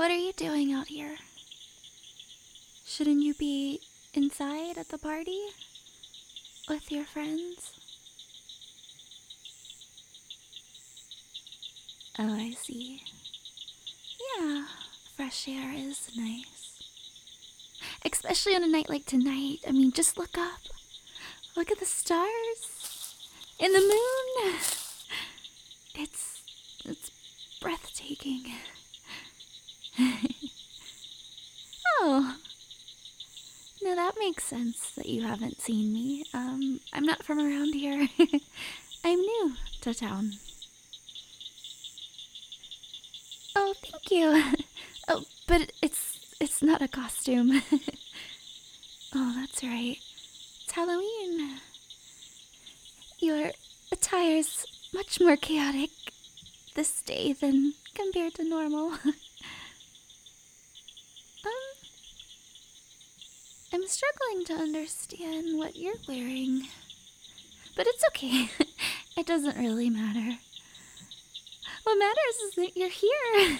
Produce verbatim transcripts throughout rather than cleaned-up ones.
What are you doing out here? Shouldn't you be inside at the party? With your friends? Oh, I see. Yeah, fresh air is nice. Especially on a night like tonight. I mean, just look up. Look at the stars. And the moon. It's... it's breathtaking. Oh. Now that makes sense that you haven't seen me. Um, I'm not from around here. I'm new to town. Oh, thank you. Oh, but it's it's not a costume. Oh, that's right. It's Halloween. Your attire's much more chaotic this day than compared to normal. um, I'm struggling to understand what you're wearing. But it's okay. It doesn't really matter. What matters is that you're here.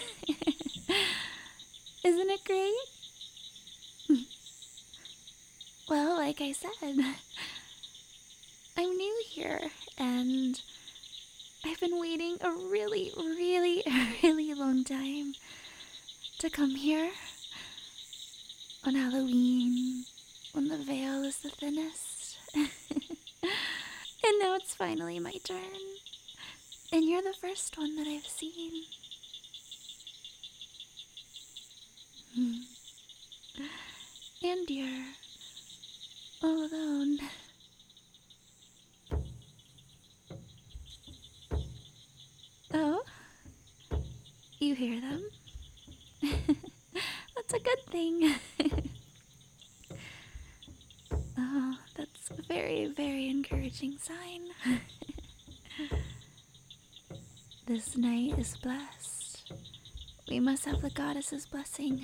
Isn't it great? Well, like I said, I'm new here, and I've been waiting a really, really, really long time to come here on Halloween, when the veil is the thinnest. And now it's finally my turn. And you're the first one that I've seen. And you're all alone. Oh? You hear them? That's a good thing. Oh, that's a very, very encouraging sign. This night is blessed. We must have the goddess's blessing.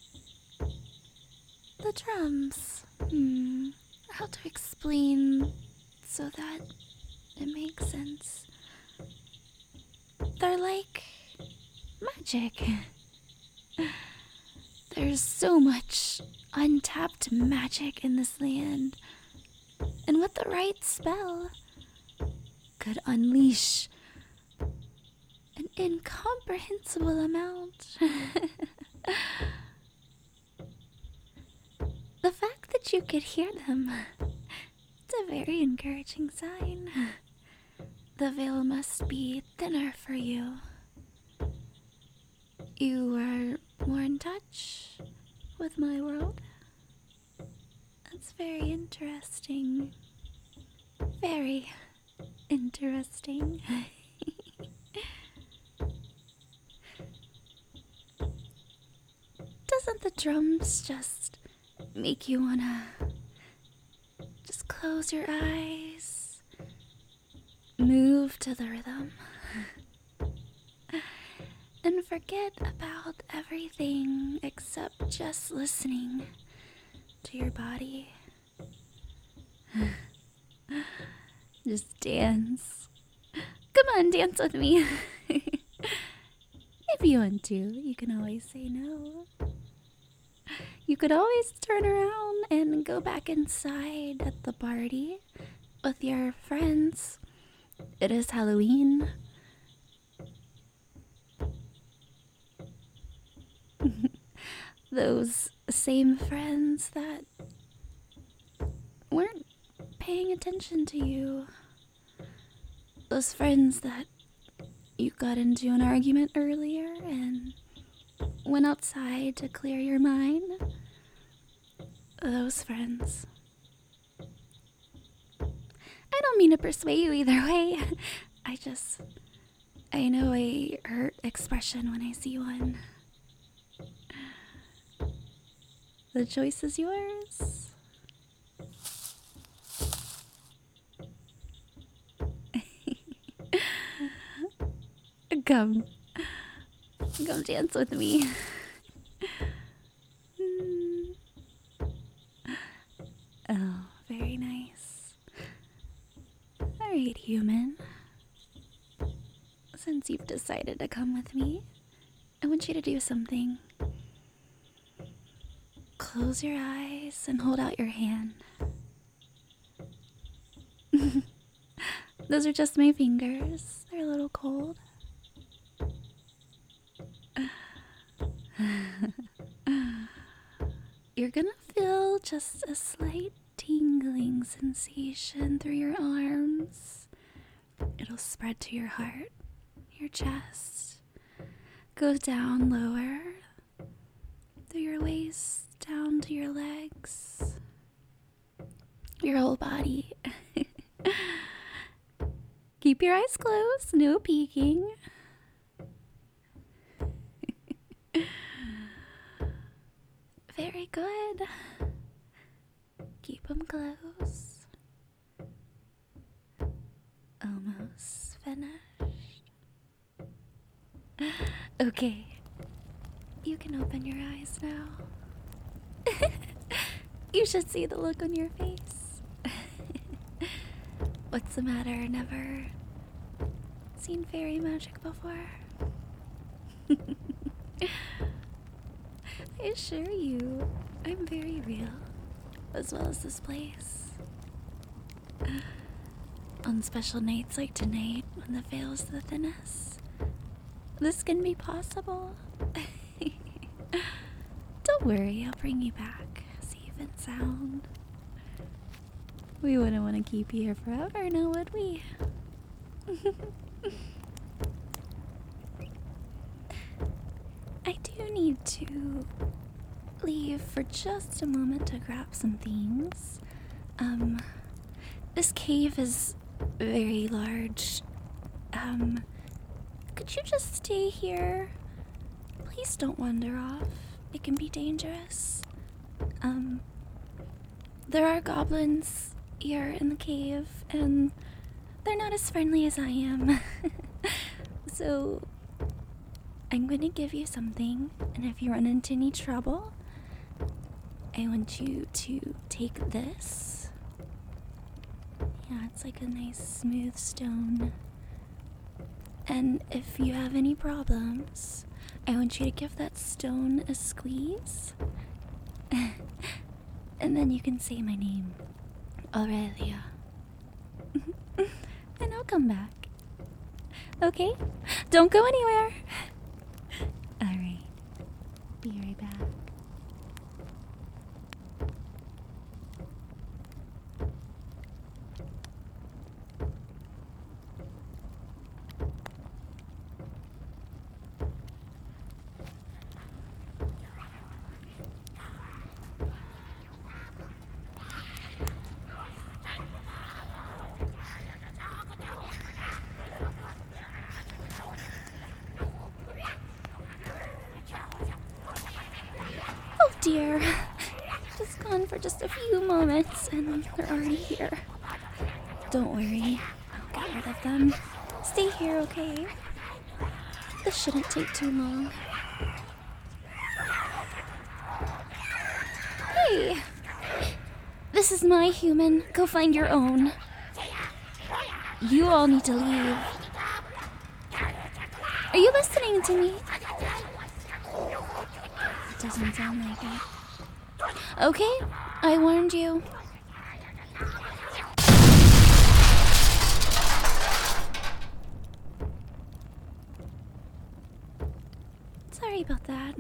The drums. Hmm. How to explain so that it makes sense. They're like magic. There's so much untapped magic in this land. And with the right spell, could unleash an incomprehensible amount. The fact that you could hear them, it's a very encouraging sign. The veil must be thinner for you. You are more in touch with my world. That's very interesting. Very interesting. Doesn't the drums just make you wanna just close your eyes, move to the rhythm, and forget about everything except just listening to your body? Just dance. Come on, dance with me. If you want to, you can always say no. You could always turn around and go back inside at the party with your friends. It is Halloween. Those same friends that weren't paying attention to you. Those friends that you got into an argument earlier and went outside to clear your mind. Those friends. I don't mean to persuade you either way. I just... I know a hurt expression when I see one. The choice is yours. Come. Come dance with me. Oh, very nice. Alright, human. Since you've decided to come with me, I want you to do something. Close your eyes and hold out your hand. Those are just my fingers. They're a little cold. You're gonna feel just a slight tingling sensation through your arms. It'll spread to your heart, your chest, go down lower, through your waist, down to your legs, your whole body. Keep your eyes closed, no peeking. Very good. Keep them closed. Almost finished. Okay, you can open your eyes now. You should see the look on your face. What's the matter? Never seen fairy magic before? I assure you, I'm very real, as well as this place. On special nights like tonight, when the veil's the thinnest, this can be possible. Don't worry, I'll bring you back, safe and sound. We wouldn't want to keep you here forever, now would we? I do need to leave for just a moment to grab some things. Um, this cave is very large. Um, could you just stay here? Please don't wander off. It can be dangerous. Um, there are goblins here in the cave, and they're not as friendly as I am. So I'm going to give you something, and if you run into any trouble, I want you to take this. Yeah, it's like a nice smooth stone. And if you have any problems, I want you to give that stone a squeeze. And then you can say my name, Aurelia. And I'll come back. Okay? Don't go anywhere. Alright. Be right back. Dear, just gone for just a few moments and they're already here. Don't worry, I'll get rid of them. Stay here, okay? This shouldn't take too long. Hey! This is my human. Go find your own. You all need to leave. Are you listening to me? Doesn't sound like it. Okay, I warned you. Sorry about that.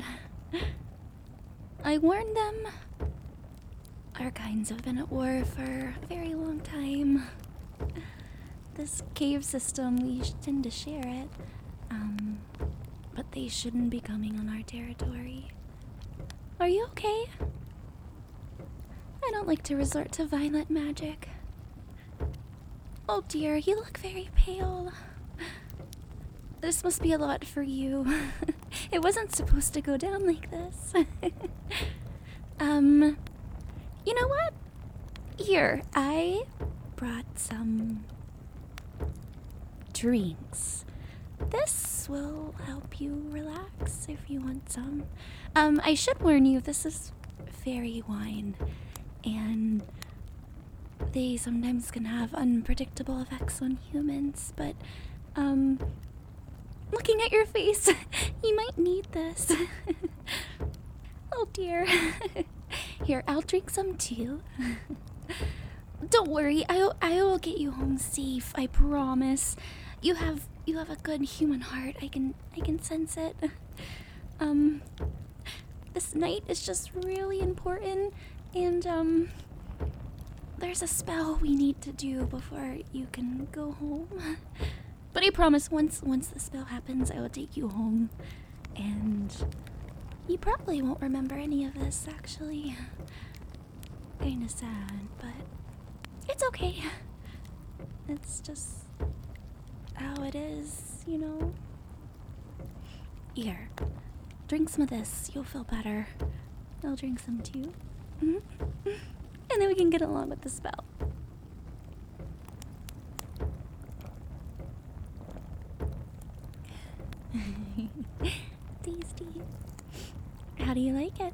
I warned them. Our kinds have been at war for a very long time. This cave system, we tend to share it. Um, but they shouldn't be coming on our territory. Are you okay? I don't like to resort to violent magic. Oh dear, you look very pale. This must be a lot for you. It wasn't supposed to go down like this. um, you know what? Here, I brought some drinks. This will help you relax if you want some. Um, I should warn you, this is fairy wine, and they sometimes can have unpredictable effects on humans, but, um, looking at your face, you might need this. Oh dear. Here, I'll drink some too. Don't worry, I I will get you home safe. I promise. You have you have a good human heart. I can I can sense it. Um, this night is just really important, and um, there's a spell we need to do before you can go home. But I promise, once once the spell happens, I will take you home, and you probably won't remember any of this. Actually, kinda sad, but it's okay. It's just how it is, you know? Here, drink some of this. You'll feel better. I'll drink some too. Mm-hmm. And then we can get along with the spell. Tasty. How do you like it?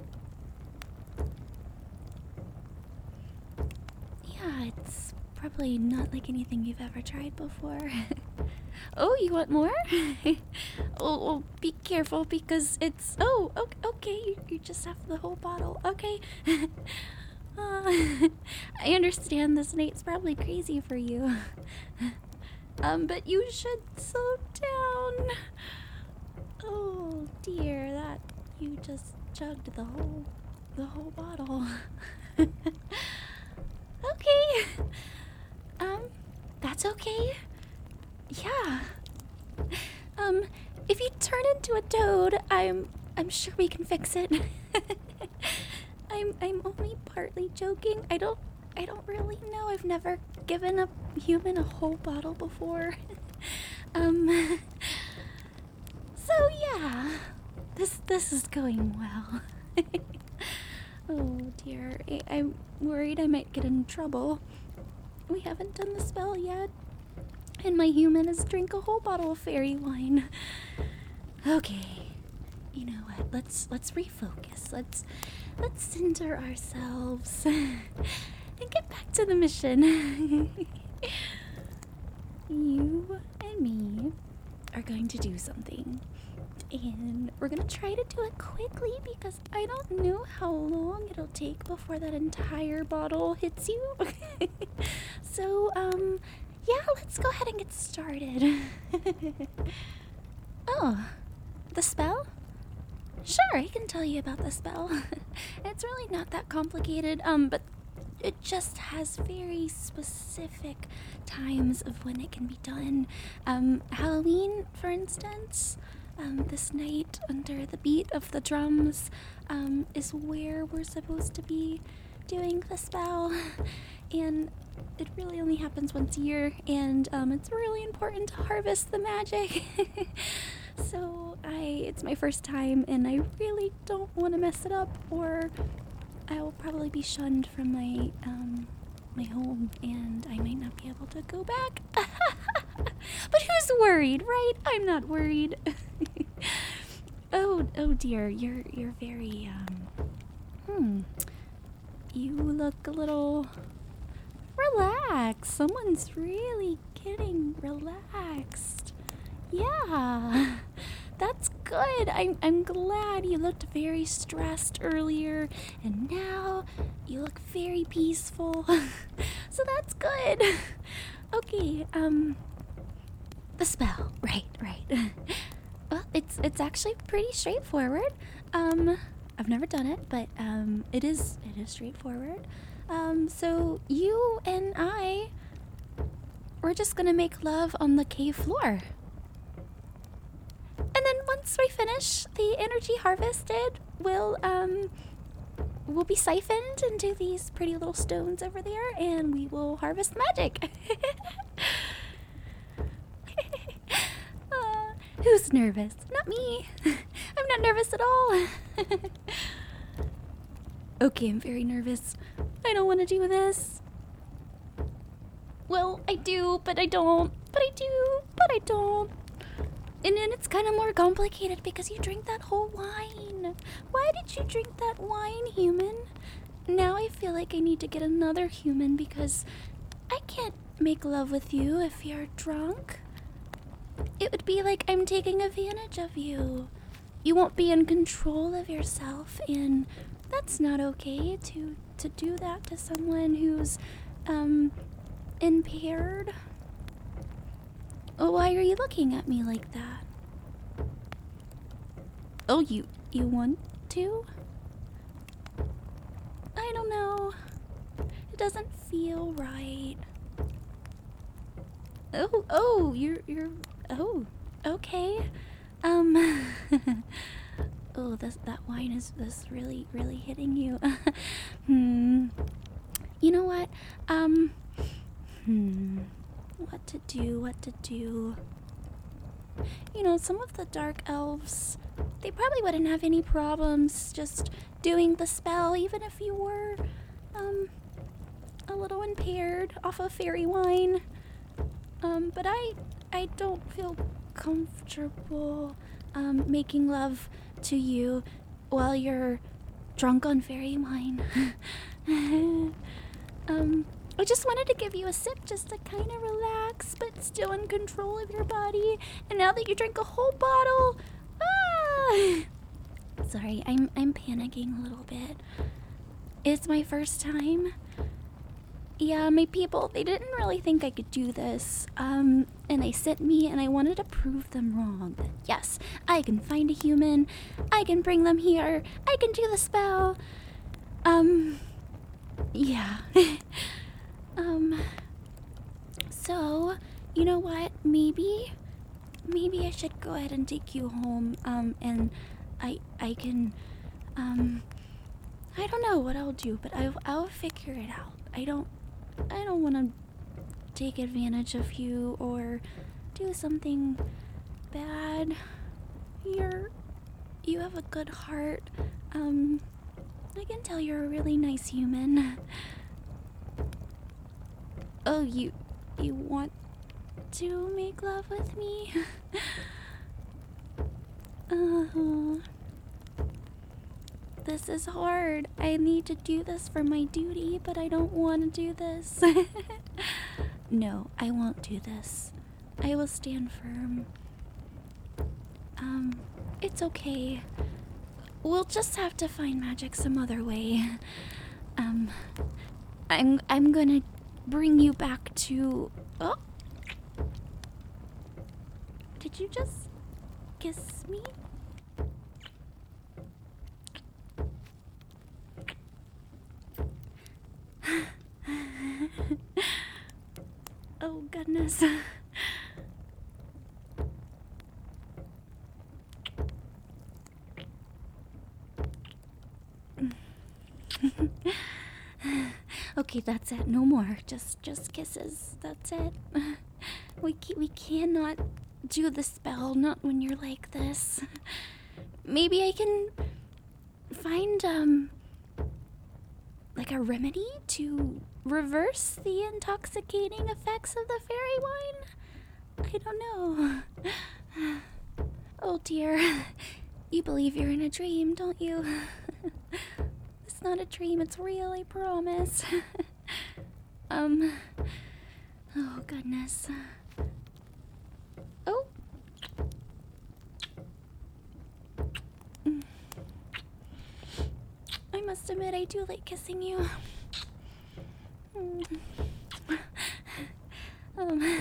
Yeah, it's probably not like anything you've ever tried before. Oh, you want more? oh, oh, be careful because it's... Oh, okay, okay, you, you just have the whole bottle. Okay. uh, I understand this night's probably crazy for you. um, but you should slow down. Oh, dear, that... You just chugged the whole... The whole bottle. Okay. Um, that's okay. Yeah. Um, if you turn into a toad, I'm I'm sure we can fix it. I'm I'm only partly joking. I don't I don't really know. I've never given a human a whole bottle before. um So yeah. This this is going well. Oh dear. I, I'm worried I might get in trouble. We haven't done the spell yet. And my human has drank a whole bottle of fairy wine. Okay. You know what? Let's let's refocus. Let's let's center ourselves and get back to the mission. You and me are going to do something. And we're gonna try to do it quickly because I don't know how long it'll take before that entire bottle hits you. So, um, yeah, let's go ahead and get started. Oh, the spell? Sure, I can tell you about the spell. It's really not that complicated, um, but it just has very specific times of when it can be done. Um, Halloween, for instance. Um, this night, under the beat of the drums, um, is where we're supposed to be doing the spell. And it really only happens once a year, and um, it's really important to harvest the magic. So I, it's my first time, and I really don't want to mess it up, or I will probably be shunned from my um, my home, and I might not be able to go back. But who's worried, right? I'm not worried. oh, oh dear, you're you're very um. Hmm. You look a little relaxed. Someone's really getting relaxed. Yeah, that's good. I'm I'm glad. You looked very stressed earlier, and now you look very peaceful. So that's good. Okay, um, the spell. Right, right. Well, it's it's actually pretty straightforward. Um, I've never done it, but um, it is it is straightforward. Um, so you and I, we're just gonna make love on the cave floor. And then once we finish, the energy harvested will um will be siphoned into these pretty little stones over there, and we will harvest magic. uh, who's nervous? Not me. I'm not nervous at all. Okay, I'm very nervous. I don't want to do this. Well, I do, but I don't. But I do, but I don't. And then it's kind of more complicated because you drink that whole wine. Why did you drink that wine, human? Now I feel like I need to get another human because I can't make love with you if you're drunk. it would be like I'm taking advantage of you. You won't be in control of yourself, and that's not okay to to do that to someone who's um impaired. Oh, why are you looking at me like that? Oh, you you want to? I don't know. It doesn't feel right. Oh, oh, you're you're oh, okay. Um Oh, this that wine is this really really hitting you. hmm. You know what? Um hmm. What to do? What to do? You know, some of the dark elves, they probably wouldn't have any problems just doing the spell, even if you were um a little impaired off of fairy wine. Um, but I I don't feel comfortable um making love to you while you're drunk on fairy wine. um I just wanted to give you a sip just to kind of relax, but still in control of your body. And now that you drink a whole bottle, ah! Sorry, I'm I'm panicking a little bit. It's my first time. Yeah, my people, they didn't really think I could do this. Um, and they sent me, and I wanted to prove them wrong. That yes, I can find a human. I can bring them here. I can do the spell. Um, yeah. um, so, you know what? Maybe, maybe I should go ahead and take you home. Um, and I, I can, um, I don't know what I'll do, but I, I'll figure it out. I don't. I don't want to take advantage of you or do something bad. You're, you have a good heart. Um, I can tell you're a really nice human. Oh, you, you want to make love with me? uh-huh. This is hard. I need to do this for my duty, but I don't want to do this. No, I won't do this. I will stand firm. Um, it's okay. We'll just have to find magic some other way. Um, I'm I'm gonna bring you back to. Oh, did you just kiss me? Oh goodness. Okay, that's it. No more. Just just kisses. That's it. We ca- we cannot do the spell, not when you're like this. Maybe I can find um like a remedy to reverse the intoxicating effects of the fairy wine? I don't know. Oh dear. You believe you're in a dream, don't you? It's not a dream, it's real, I promise. um. Oh goodness. Oh. I must admit, I do like kissing you. Um.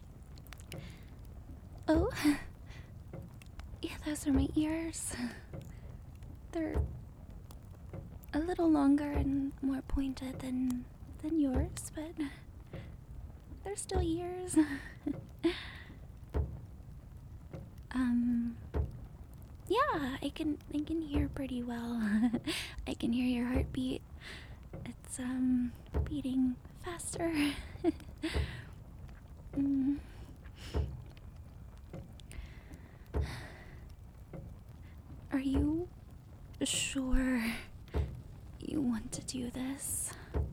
Oh. Yeah, those are my ears. They're a little longer and more pointed than than yours, but they're still ears. um. Yeah, I can I can hear pretty well. I can hear your heartbeat. It's um beating faster. mm. Are you sure you want to do this?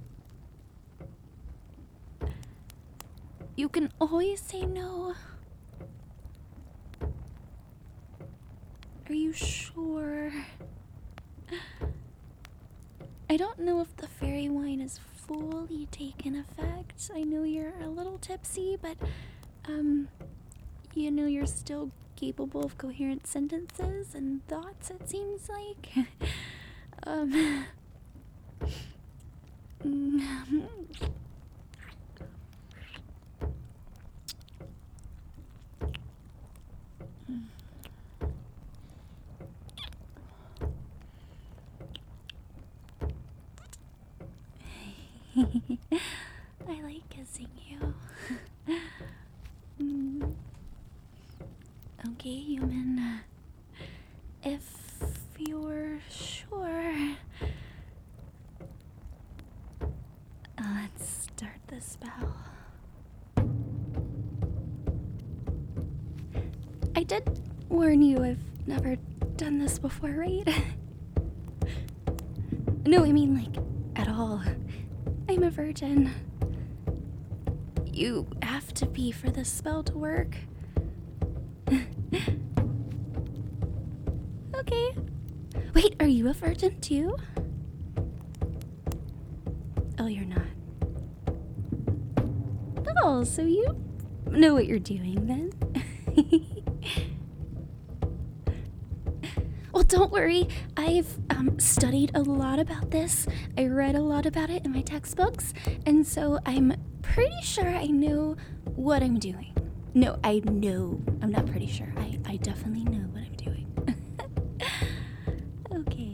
You can always say no. Are you sure? I don't know if the fairy wine is fully taken effect. I know you're a little tipsy, but um you know, you're still capable of coherent sentences and thoughts, it seems like. um... mm, I like kissing you. mm. Okay, human. If you're sure, let's start the spell. I did warn you I've never done this before, right? No, I mean, like, at all. I'm a virgin. You have to be for this spell to work. Okay. Wait, are you a virgin too? Oh, you're not. Oh, so you know what you're doing then? Well, don't worry. I've um, studied a lot about this. I read a lot about it in my textbooks, and so I'm pretty sure I know what I'm doing. No, I know. I'm not pretty sure. I, I definitely know what I'm doing. Okay.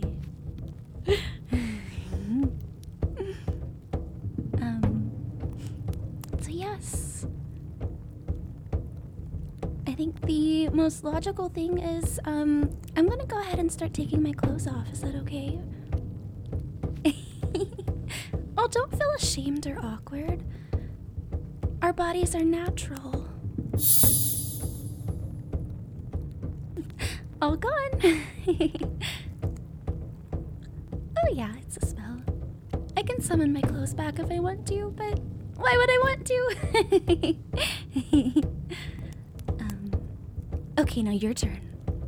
um. So yes. I think the most logical thing is, um, I'm gonna go ahead and start taking my clothes off. Is that okay? Oh, don't feel ashamed or awkward. Our bodies are natural. All gone. Oh yeah, it's a spell. I can summon my clothes back if I want to, but why would I want to? um, okay, now your turn.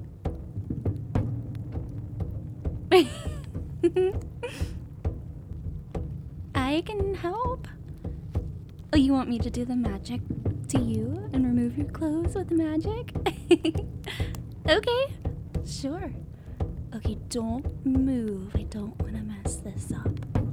I can help. Oh, you want me to do the magic to you and remove your clothes with the magic? Okay, sure. Okay, don't move. I don't want to mess this up.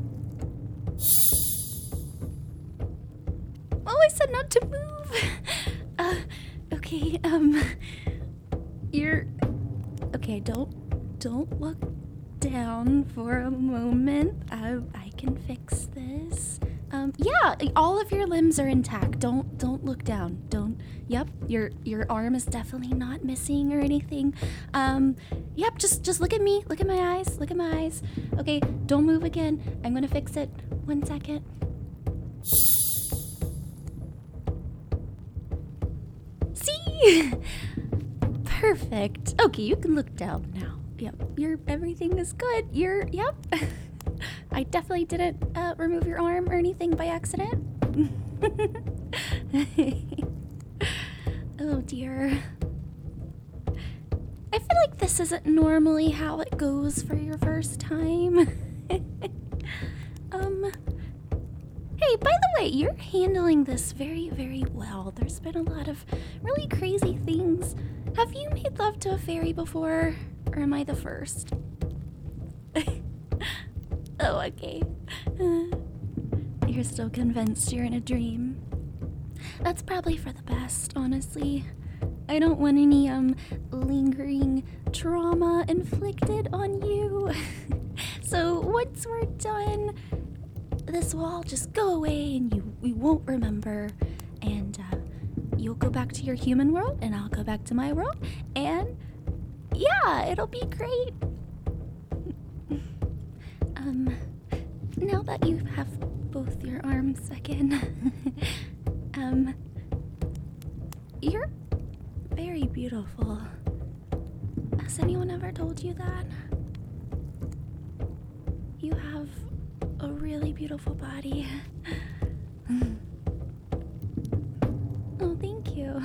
Oh, I said not to move. Uh, okay, um, you're, okay, don't, don't look down for a moment. I, I can fix this. Um, yeah, all of your limbs are intact. Don't, don't look down. Don't, yep, your, your arm is definitely not missing or anything. Um, yep, just, just look at me. Look at my eyes. Look at my eyes. Okay, don't move again. I'm gonna fix it. One second. See? Perfect. Okay, you can look down now. Yep, your, everything is good. You're, yep. I definitely didn't uh, remove your arm or anything by accident. Oh dear. I feel like this isn't normally how it goes for your first time. um, hey, by the way, you're handling this very, very well. There's been a lot of really crazy things. Have you made love to a fairy before, or am I the first? Oh, okay. Uh, you're still convinced you're in a dream. That's probably for the best, honestly. I don't want any, um, lingering trauma inflicted on you. So once we're done, this will all just go away and you we won't remember. And, uh, you'll go back to your human world and I'll go back to my world. And, yeah, it'll be great. Um, now that you have both your arms again, um, you're very beautiful. Has anyone ever told you that? You have a really beautiful body. Oh, thank you.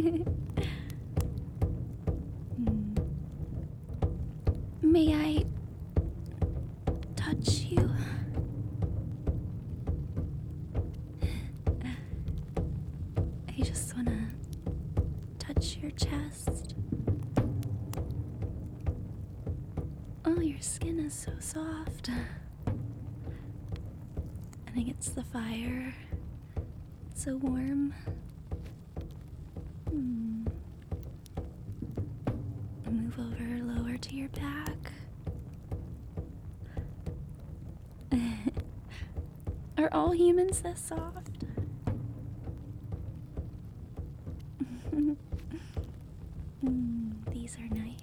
May I touch you? I just wanna touch touch your chest. Oh, your skin is so soft. And against the fire, it's so warm. Hmm. Move over lower to your back. Are all humans this soft? Mm, these are nice.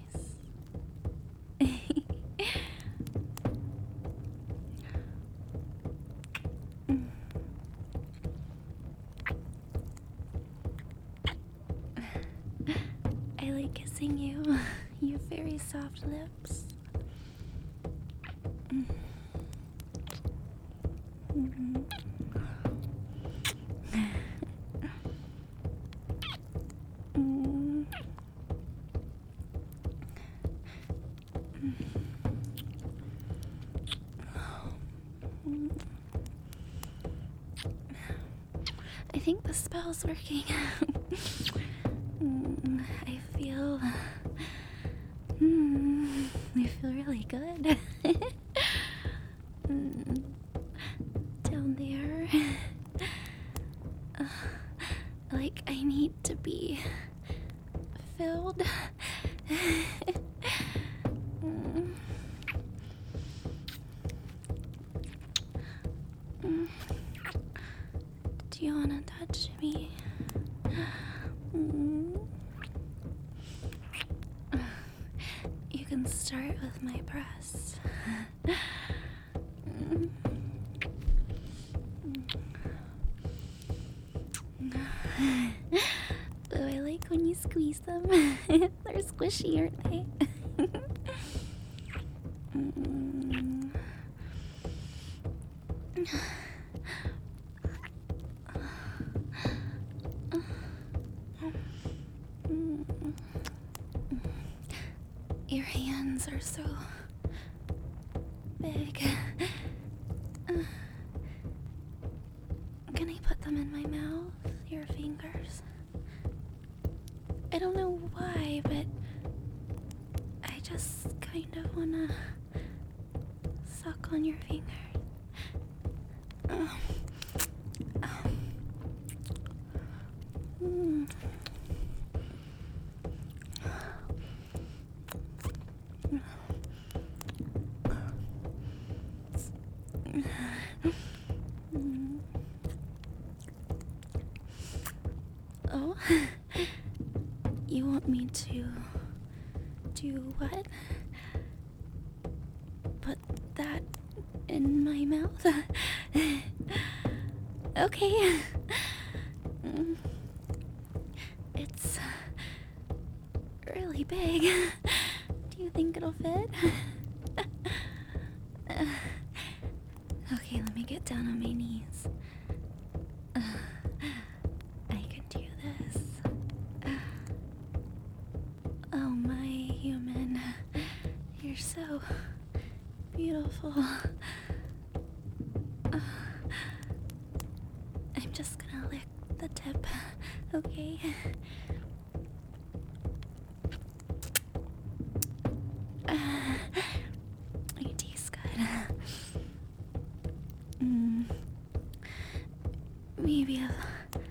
I like kissing you. You have very soft lips. Mm-hmm. Mm. I think the spell's working. mm, I feel... Mm, I feel really good. mm, down there. Uh, like I need to be filled. mm. Mm. Do you wanna touch me? Mm. You can start with my breasts. Mm. Oh, I like when you squeeze them. They're squishy, aren't they? mm. Your hands are so big. Uh, can I put them in my mouth? Your fingers? I don't know why, but I just kind of wanna suck on your fingers. Um, um, mm. Oh, you want me to do what? Put that in my mouth? Okay. Mm. It's really big. Do you think it'll fit? uh, okay, let me get down on my knees. Uh, I can do this. Oh, my human. You're so beautiful. Uh, I'm just gonna lick the tip, okay? Uh, you taste good. Mm, maybe I'll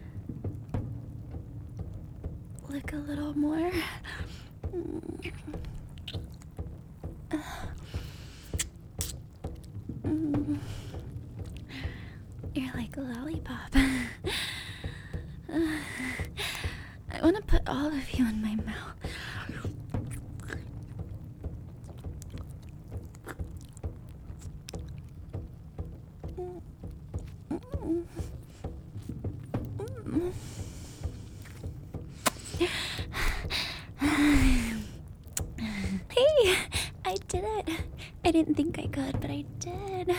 lick a little more. Mm. Uh, mm. You're like a lollipop. uh, I want to put all of you in my mouth. Hey, I did it. I didn't think I could, but I did.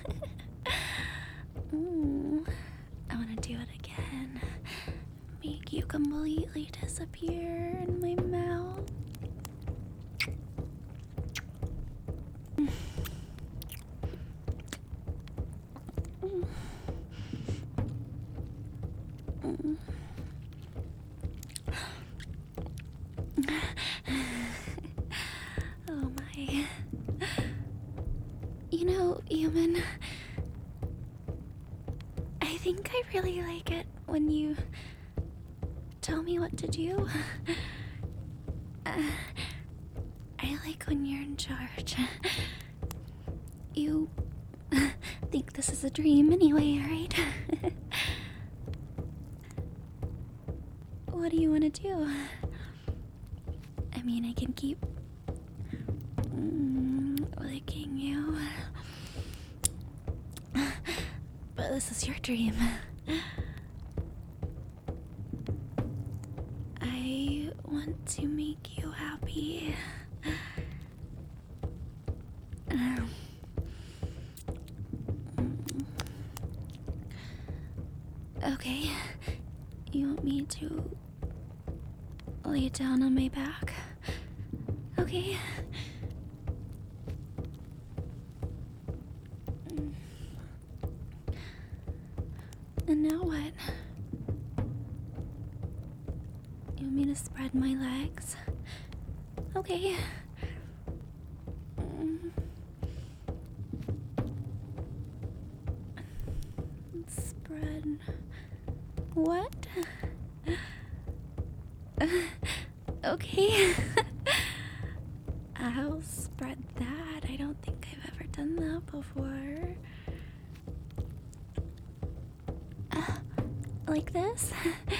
mm, I want to do it again. Make you completely disappear in my mouth. Mm. Mm. really like it when you tell me what to do. Uh, I like when you're in charge. You think this is a dream anyway, right? What do you want to do? I mean, I can keep mm, licking you. But this is your dream. I want to make you happy. Um, okay. You want me to lay down on my back? Okay. And now what? You want me to spread my legs? Okay. Mm. Spread. What? Uh, okay. I'll spread that. I don't think I've ever done that before. Uh, like this?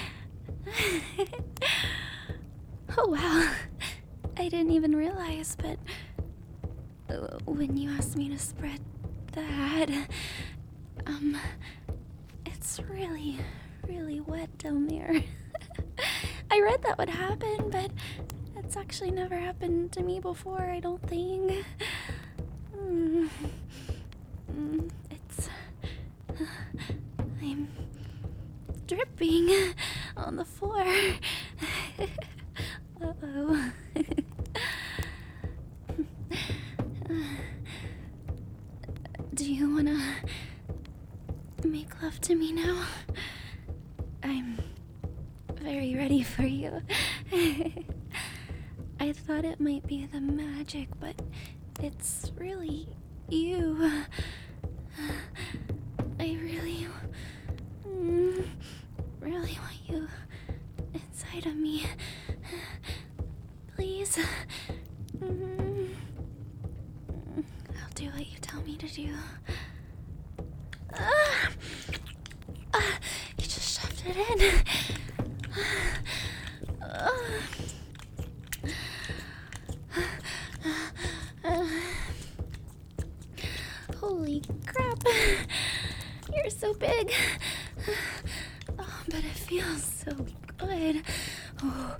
Oh wow. I didn't even realize, but uh, when you asked me to spread that, um, it's really, really wet down there. I read that would happen, but it's actually never happened to me before, I don't think. Mm. Mm, it's... Uh, I'm dripping on the floor. Uh-oh. Do you wanna make love to me now? I'm very ready for you. I thought it might be the magic, but it's really you. I really, mm, really want you inside of me. Please. Mm. I'll do what you tell me to do. Ah! Ah, you just shoved it in. Ah. Holy crap. You're so big. Oh, but it feels so good. Oh.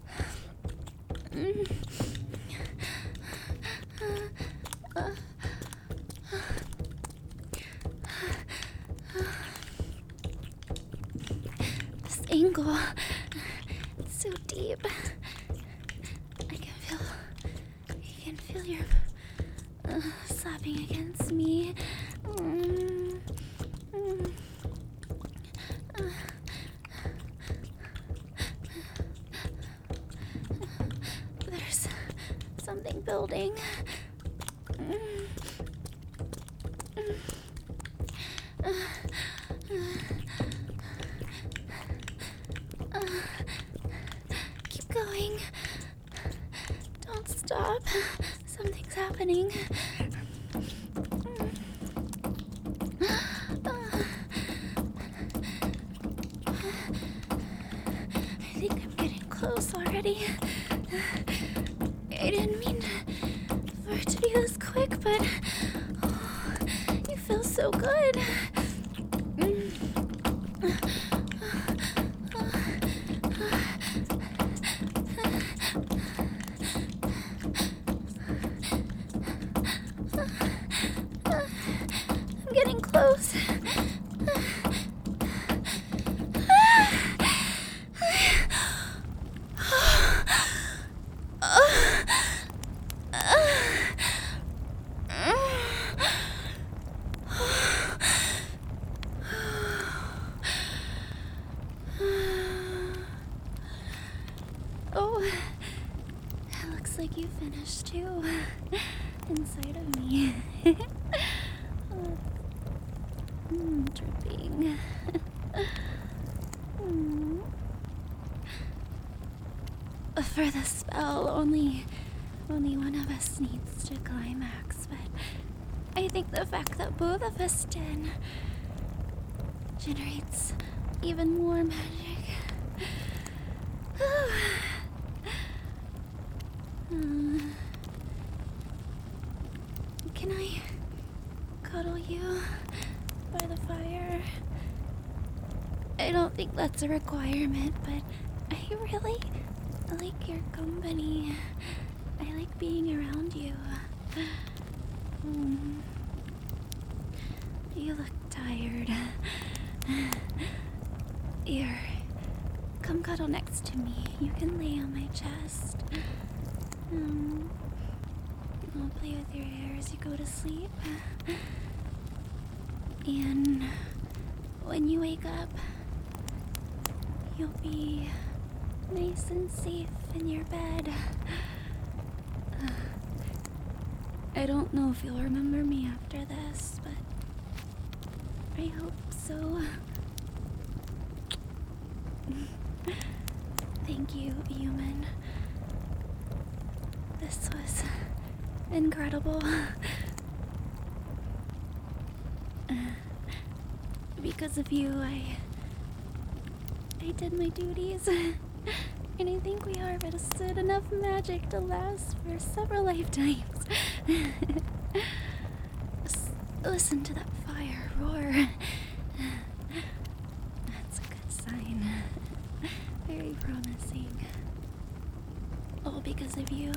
Mm. Uh, this angle, it's so deep. I can feel, I can feel your uh, slapping against me. Mm. Mm. Uh. There's something building. Mm. Mm. Uh. Uh. Uh. Keep going. Don't stop. Something's happening. I think I'm getting close already. I didn't mean for it to be this quick, but oh, you feel so good. I'm getting close. Oh, it looks like you finished too, inside of me. Oh, mm, dripping. Hmm. For the spell, only only one of us needs to climax, but I think the fact that both of us did generates even more magic. uh, can I cuddle you by the fire? I don't think that's a requirement, but I really like your company. I like being around you. Mm. You look tired. Here, come cuddle next to me. You can lay on my chest. Um, I'll play with your hair as you go to sleep. And when you wake up, you'll be nice and safe in your bed. I don't know if you'll remember me after this, but I hope so. Thank you, human. This was incredible. Because of you, I... I did my duties. And I think we harvested enough magic to last for several lifetimes. S- listen to that fire roar. That's a good sign. Very promising. All because of you.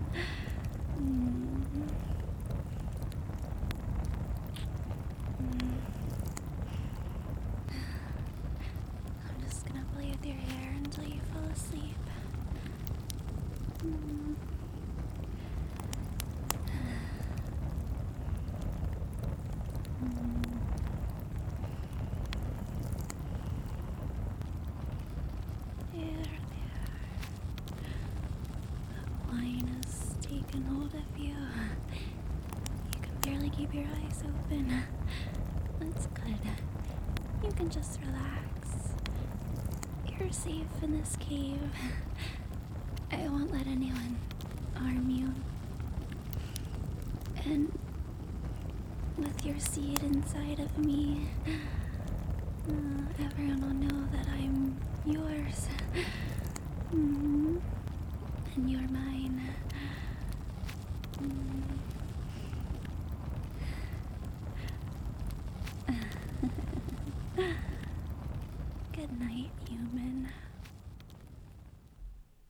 Mm. Mm. I'm just gonna play with your hair until you fall asleep. Mm. Mm. There, there. That wine has taken hold of you. You can barely keep your eyes open. That's good. You can just relax. You're safe in this cave. I won't let anyone harm you. And with your seed inside of me, uh, everyone will know that I'm yours. Mm-hmm. And you're mine. Mm. Good night, human.